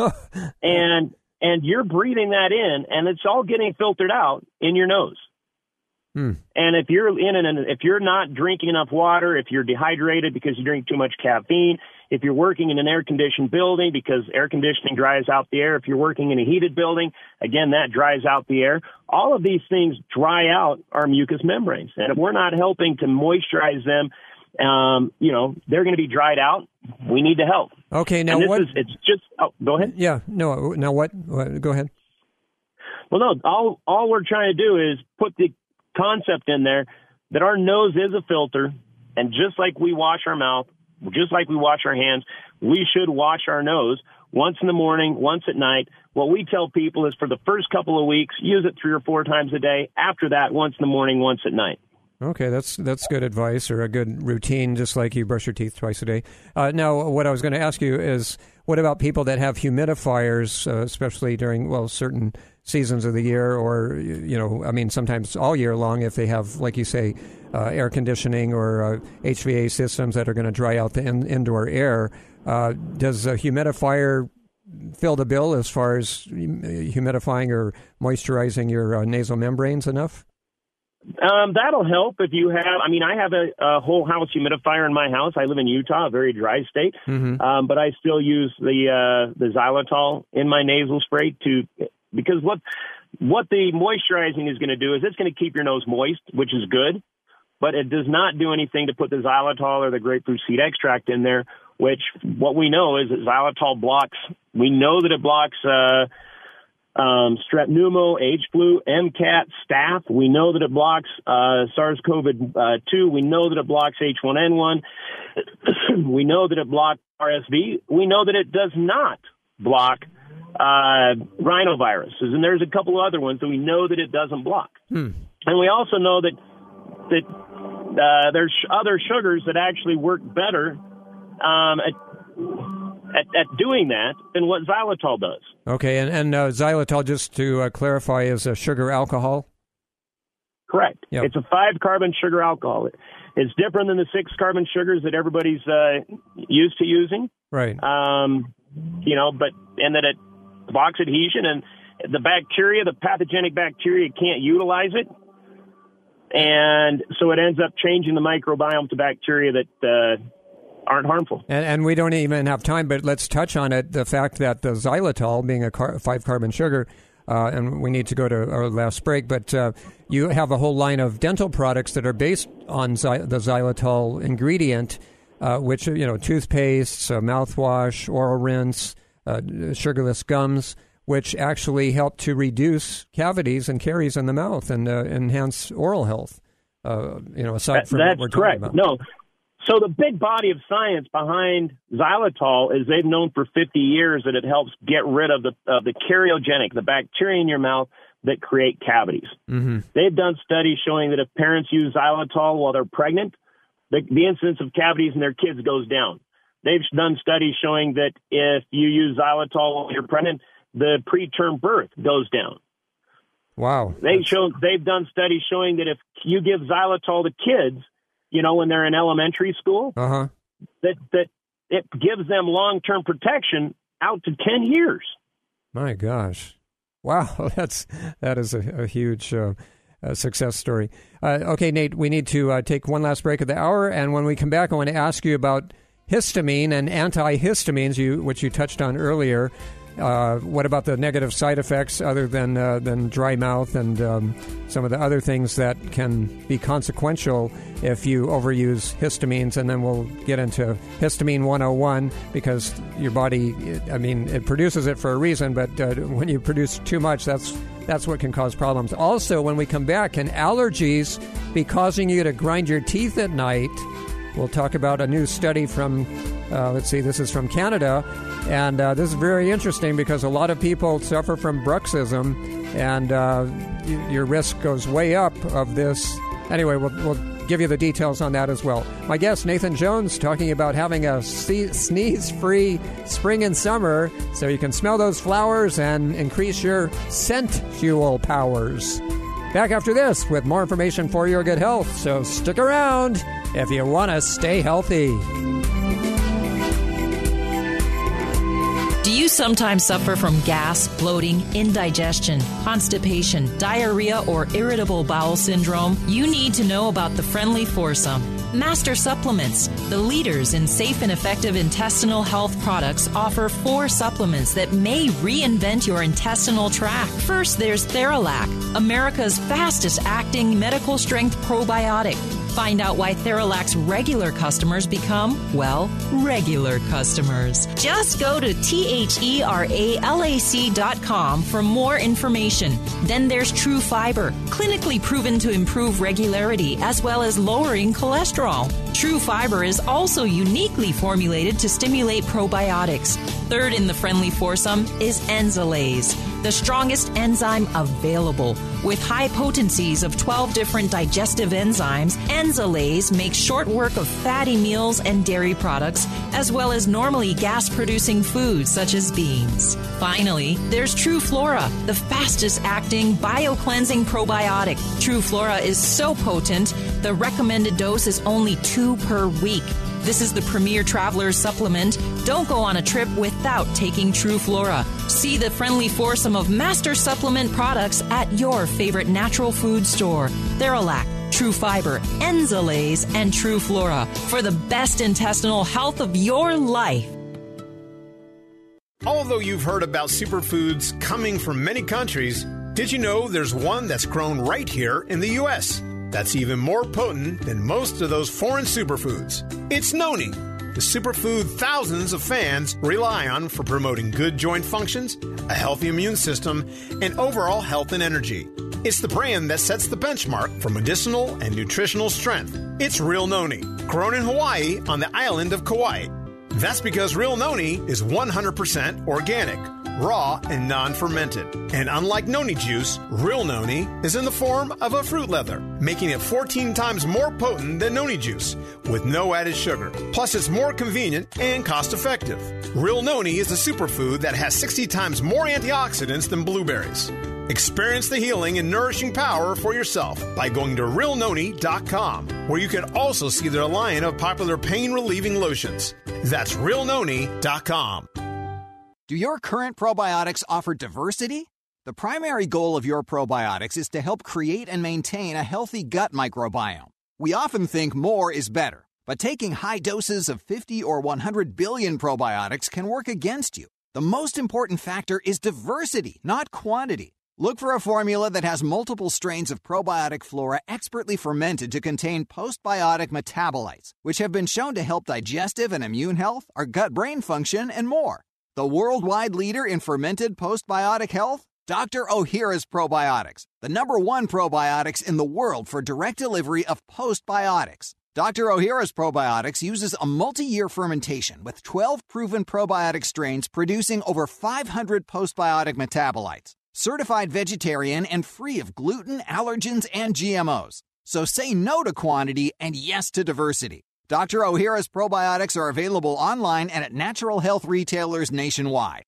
and and you're breathing that in, and it's all getting filtered out in your nose. Hmm. And if you're in an, if you're not drinking enough water, if you're dehydrated because you drink too much caffeine, if you're working in an air-conditioned building, because air conditioning dries out the air. If you're working in a heated building, again, that dries out the air. All of these things dry out our mucous membranes. And if we're not helping to moisturize them, um, you know, they're going to be dried out. We need to help. Okay, now and this what? Is, it's just, oh, go ahead. Yeah, no, now what? Go ahead. Well, no, all, all we're trying to do is put the concept in there that our nose is a filter, and just like we wash our mouth, just like we wash our hands, we should wash our nose once in the morning, once at night. What we tell people is for the first couple of weeks, use it three or four times a day. After that, once in the morning, once at night. Okay, that's that's good advice, or a good routine, just like you brush your teeth twice a day. Uh, now, what I was going to ask you is, what about people that have humidifiers, uh, especially during, well, certain seasons of the year, or, you know, I mean, sometimes all year long, if they have, like you say, uh, air conditioning or uh, H V A systems that are going to dry out the in- indoor air. Uh, does a humidifier fill the bill as far as humidifying or moisturizing your uh, nasal membranes enough? Um, that'll help if you have, I mean, I have a, a whole house humidifier in my house. I live in Utah, a very dry state, mm-hmm. um, but I still use the uh, the xylitol in my nasal spray to, because what what the moisturizing is going to do is it's going to keep your nose moist, which is good, but it does not do anything to put the xylitol or the grapefruit seed extract in there, which what we know is that xylitol blocks, we know that it blocks uh Um, strep pneumo, H flu, MCAT, staph. We know that it blocks uh, SARS-C o V two. We know that it blocks H one N one. We know that it blocks R S V. We know that it does not block uh, rhinoviruses. And there's a couple of other ones that we know that it doesn't block. Hmm. And we also know that that uh, there's other sugars that actually work better um, at At, at doing that than what xylitol does. Okay, and, and uh, xylitol, just to uh, clarify, is a sugar alcohol? Correct. Yep. It's a five-carbon sugar alcohol. It, it's different than the six-carbon sugars that everybody's uh, used to using. Right. Um, you know, but and that it blocks adhesion, and the bacteria, the pathogenic bacteria, can't utilize it. And so it ends up changing the microbiome to bacteria that uh, aren't harmful. And, and we don't even have time, but let's touch on it, the fact that the xylitol, being a car- five-carbon sugar, uh, and we need to go to our last break, but uh, you have a whole line of dental products that are based on xy- the xylitol ingredient, uh, which, you know, toothpaste, uh, mouthwash, oral rinse, uh, sugarless gums, which actually help to reduce cavities and caries in the mouth and uh, enhance oral health, uh, you know, aside that, from that's what we're correct. talking about. No. So the big body of science behind xylitol is they've known for fifty years that it helps get rid of the of the cariogenic, the bacteria in your mouth that create cavities. Mm-hmm. They've done studies showing that if parents use xylitol while they're pregnant, the, the incidence of cavities in their kids goes down. They've done studies showing that if you use xylitol while you're pregnant, the preterm birth goes down. Wow. They show, they've done studies showing that if you give xylitol to kids, you know, when they're in elementary school, uh-huh. that, that it gives them long-term protection out to ten years. My gosh. Wow, that's that is a, a huge uh, uh, success story. Uh, okay, Nate, we need to uh, take one last break of the hour, and when we come back, I want to ask you about histamine and antihistamines, you which you touched on earlier. Uh, what about the negative side effects other than uh, than dry mouth and um, some of the other things that can be consequential if you overuse histamines? And then we'll get into histamine one oh one, because your body, I mean, it produces it for a reason, but uh, when you produce too much, that's that's what can cause problems. Also, when we come back, can allergies be causing you to grind your teeth at night? We'll talk about a new study from, uh, let's see, this is from Canada, and uh, this is very interesting because a lot of people suffer from bruxism, and uh, y- your risk goes way up of this. Anyway, we'll, we'll give you the details on that as well. My guest, Nathan Jones, talking about having a se- sneeze-free spring and summer so you can smell those flowers and increase your sensual powers. Back after this with more information for your good health, so stick around if you want to stay healthy. Do you sometimes suffer from gas, bloating, indigestion, constipation, diarrhea, or irritable bowel syndrome? You need to know about the Friendly Foursome. Master Supplements, the leaders in safe and effective intestinal health products, offer four supplements that may reinvent your intestinal tract. First, there's Theralac, America's fastest-acting medical-strength probiotic. Find out why Theralac's regular customers become, well, regular customers. Just go to T H E R A L A C dot com for more information. Then there's True Fiber, clinically proven to improve regularity as well as lowering cholesterol. True Fiber is also uniquely formulated to stimulate probiotics. Third in the friendly foursome is Enzalase, the strongest enzyme available. With high potencies of twelve different digestive enzymes, Enzalase makes short work of fatty meals and dairy products, as well as normally gas-producing foods such as beans. Finally, there's True Flora, the fastest-acting bio-cleansing probiotic. True Flora is so potent, the recommended dose is only two per week. This is the premier traveler's supplement. Don't go on a trip without taking True Flora. See the friendly foursome of master supplement products at your favorite natural food store. Theralac, True Fiber, Enzalase, and True Flora for the best intestinal health of your life. Although you've heard about superfoods coming from many countries, did you know there's one that's grown right here in the U S? That's even more potent than most of those foreign superfoods. It's Noni, the superfood thousands of fans rely on for promoting good joint functions, a healthy immune system, and overall health and energy. It's the brand that sets the benchmark for medicinal and nutritional strength. It's Real Noni, grown in Hawaii on the island of Kauai. That's because Real Noni is one hundred percent organic, raw, and non-fermented. And unlike Noni juice, Real Noni is in the form of a fruit leather, making it fourteen times more potent than Noni juice, with no added sugar. Plus, it's more convenient and cost-effective. Real Noni is a superfood that has sixty times more antioxidants than blueberries. Experience the healing and nourishing power for yourself by going to real noni dot com, where you can also see their line of popular pain-relieving lotions. That's real noni dot com. Do your current probiotics offer diversity? The primary goal of your probiotics is to help create and maintain a healthy gut microbiome. We often think more is better, but taking high doses of fifty or one hundred billion probiotics can work against you. The most important factor is diversity, not quantity. Look for a formula that has multiple strains of probiotic flora expertly fermented to contain postbiotic metabolites, which have been shown to help digestive and immune health, our gut-brain function, and more. The worldwide leader in fermented postbiotic health? Doctor Ohhira's Probiotics, the number one probiotics in the world for direct delivery of postbiotics. Doctor Ohhira's Probiotics uses a multi-year fermentation with twelve proven probiotic strains producing over five hundred postbiotic metabolites. Certified vegetarian and free of gluten, allergens, and G M Os. So say no to quantity and yes to diversity. Doctor Ohhira's Probiotics are available online and at natural health retailers nationwide.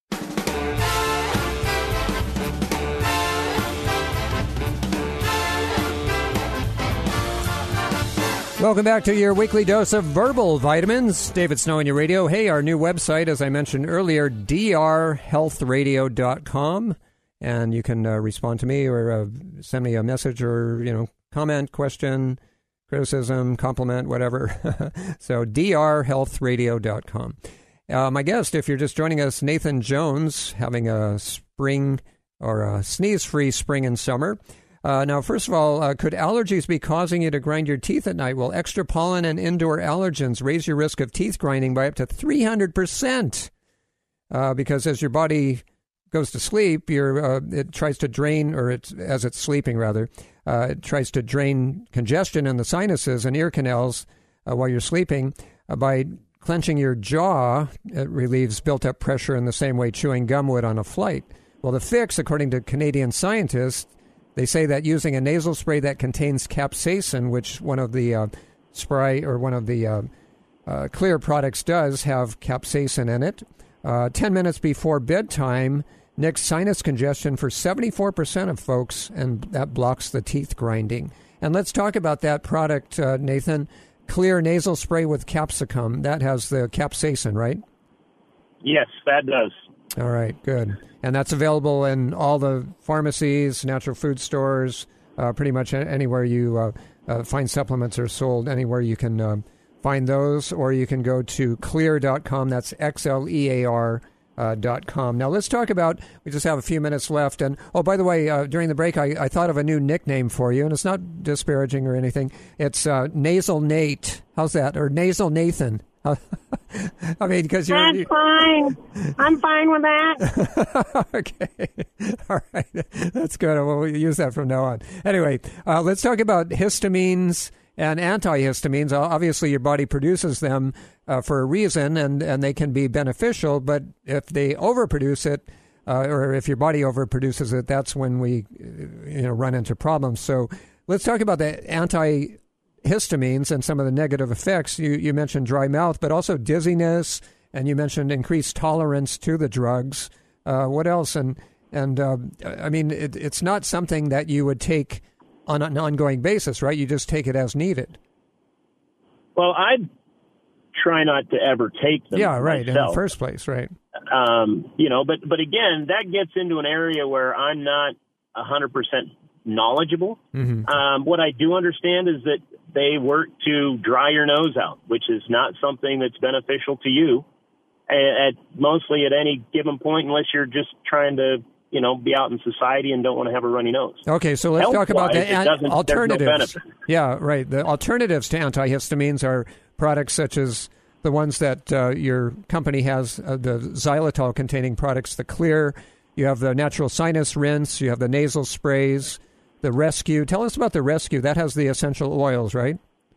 Welcome back to your weekly dose of verbal vitamins. David Snow on your radio. Hey, our new website, as I mentioned earlier, d r health radio dot com. And you can uh, respond to me or uh, send me a message or, you know, comment, question, criticism, compliment, whatever. So d r health radio dot com. Uh, my guest, if you're just joining us, Nathan Jones, having a spring or a sneeze-free spring and summer. Uh, now, first of all, uh, could allergies be causing you to grind your teeth at night? Well, extra pollen and indoor allergens raise your risk of teeth grinding by up to three hundred percent. Uh, because as your body goes to sleep, your uh, it tries to drain, or it's, as it's sleeping rather, uh, it tries to drain congestion in the sinuses and ear canals uh, while you're sleeping. Uh, by clenching your jaw, it relieves built-up pressure in the same way chewing gum would on a flight. Well, the fix, according to Canadian scientists, they say that using a nasal spray that contains capsaicin, which one of the uh, spray or one of the uh, uh, clear products does have capsaicin in it, uh, ten minutes before bedtime, nix sinus congestion for seventy-four percent of folks, and that blocks the teeth grinding. And let's talk about that product, uh, Nathan. Clear nasal spray with capsicum. That has the capsaicin, right? Yes, that does. All right, good. And that's available in all the pharmacies, natural food stores, uh, pretty much anywhere you uh, uh, find supplements are sold, anywhere you can uh, find those, or you can go to Xlear dot com. That's X L E A R uh, dot com. Now, let's talk about, we just have a few minutes left. And, oh, by the way, uh, during the break, I, I thought of a new nickname for you, and it's not disparaging or anything. It's uh, Nasal Nate. How's that? Or Nasal Nathan. I mean, because you're... That's fine. I'm fine with that. Okay. All right. That's good. We'll use that from now on. Anyway, uh, let's talk about histamines and antihistamines. Obviously, your body produces them uh, for a reason, and, and they can be beneficial. But if they overproduce it, uh, or if your body overproduces it, that's when we you know, run into problems. So let's talk about the anti histamines and some of the negative effects. You, you mentioned dry mouth, but also dizziness, and you mentioned increased tolerance to the drugs. Uh, what else? And, and uh, I mean, it, it's not something that you would take on an ongoing basis, right? You just take it as needed. Well, I try not to ever take them Yeah, right, myself. in the first place, right. Um, you know, but, but again, that gets into an area where I'm not one hundred percent knowledgeable. Mm-hmm. Um, what I do understand is that they work to dry your nose out, which is not something that's beneficial to you at, at mostly at any given point, unless you're just trying to, you know, be out in society and don't want to have a runny nose. Okay, so let's talk about the an- no alternatives. Yeah, right. The alternatives to antihistamines are products such as the ones that uh, your company has, uh, the xylitol-containing products, the Xlear. You have the natural sinus rinse. You have the nasal sprays. The Rescue. Tell us about the Rescue. That has the essential oils, right?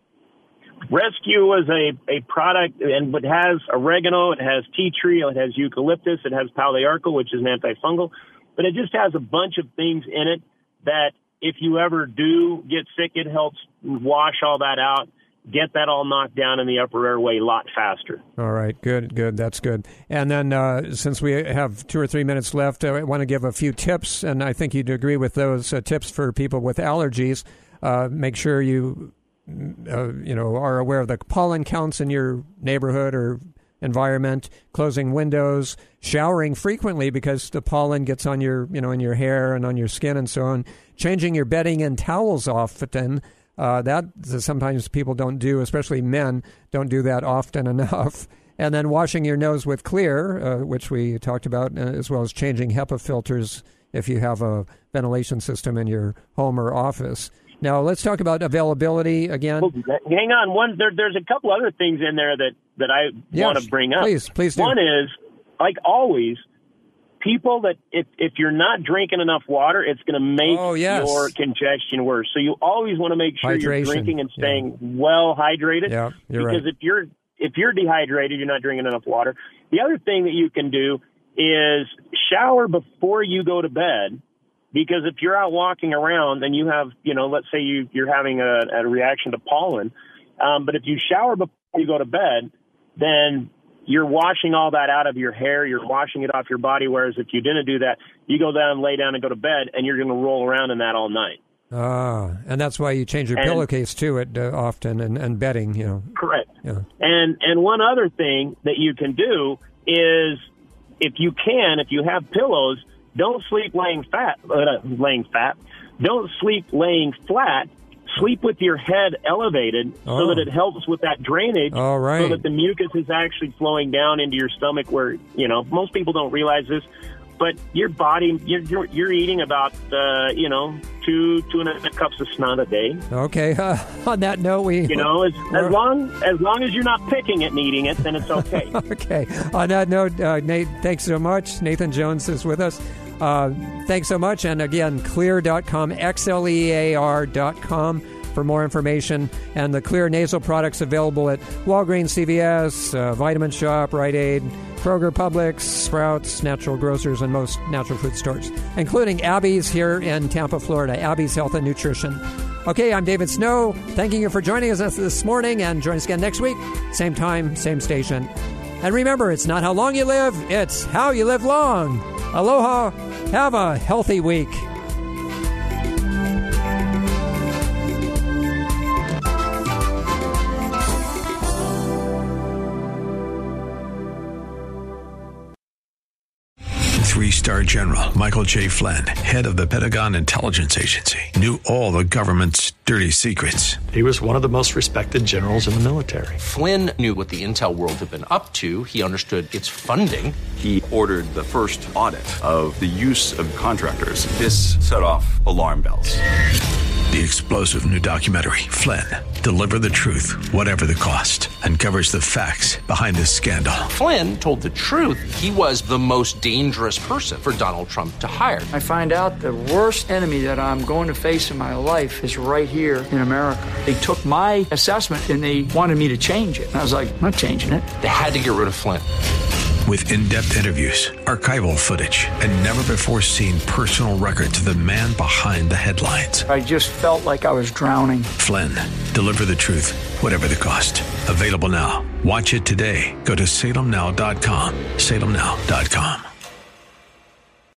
Rescue is a, a product, and it has oregano, it has tea tree, it has eucalyptus, it has palearco, which is an antifungal, but it just has a bunch of things in it that if you ever do get sick, it helps wash all that out, get that all knocked down in the upper airway a lot faster. All right, good, good. That's good. And then uh, since we have two or three minutes left, I want to give a few tips, and I think you'd agree with those uh, tips for people with allergies. Uh, make sure you, uh, you know, are aware of the pollen counts in your neighborhood or environment, closing windows, showering frequently because the pollen gets on your, you know, in your hair and on your skin and so on, changing your bedding and towels often. Uh, that sometimes people don't do, especially men, don't do that often enough. And then washing your nose with Xlear, uh, which we talked about, uh, as well as changing HEPA filters if you have a ventilation system in your home or office. Now, let's talk about availability again. Well, hang on. One, there, there's a couple other things in there that, that I yes, want to bring up. Please, please do. One is, like always, people that if, if you're not drinking enough water, it's going to make oh, yes. your congestion worse. So you always want to make sure Hydration. you're drinking and staying yeah. well hydrated. Yeah, you're because right. if you're if you're dehydrated, you're not drinking enough water. The other thing that you can do is shower before you go to bed. Because if you're out walking around and you have, you know, let's say you, you're having a, a reaction to pollen, um, but if you shower before you go to bed, then you're washing all that out of your hair, you're washing it off your body, whereas if you didn't do that, you go down, lay down, and go to bed, and you're going to roll around in that all night. Ah, and that's why you change your and, pillowcase to it uh, often, and, and bedding, you know. Correct. Yeah. And and one other thing that you can do is, if you can, if you have pillows, don't sleep laying fat, uh, laying fat. Don't sleep laying flat. Sleep with your head elevated oh. so that it helps with that drainage. All right. So that the mucus is actually flowing down into your stomach where, you know, most people don't realize this, but your body, you're, you're, you're eating about, uh, you know, two, two and a half cups of snot a day. Okay. Uh, on that note, we... You know, as, as long as long as you're not picking it and eating it, then it's okay. Okay. On that note, uh, Nate, thanks so much. Nathan Jones is with us. Uh, thanks so much. And again, Xlear dot com, X L E A R dot com for more information. And the Xlear nasal products available at Walgreens, C V S, uh, Vitamin Shop, Rite Aid, Kroger, Publix, Sprouts, Natural Grocers, and most natural food stores, including Abby's here in Tampa, Florida, Abby's Health and Nutrition. Okay, I'm David Snow. Thanking you for joining us this morning, and join us again next week. Same time, same station. And remember, it's not how long you live, it's how you live long. Aloha. Have a healthy week. Three-star general Michael J. Flynn, head of the Pentagon Intelligence Agency, knew all the government's dirty secrets. He was one of the most respected generals in the military. Flynn knew what the intel world had been up to. He understood its funding. He ordered the first audit of the use of contractors. This set off alarm bells. The explosive new documentary, Flynn, Deliver the Truth, Whatever the Cost, uncovers the facts behind this scandal. Flynn told the truth. He was the most dangerous person for Donald Trump to hire. I find out the worst enemy that I'm going to face in my life is right here in America. They took my assessment and they wanted me to change it. And I was like, I'm not changing it. They had to get rid of Flynn. With in-depth interviews, archival footage, and never-before-seen personal records of the man behind the headlines. I just felt like I was drowning. Flynn, Deliver the Truth, Whatever the Cost. Available now. Watch it today. Go to salem now dot com. salem now dot com.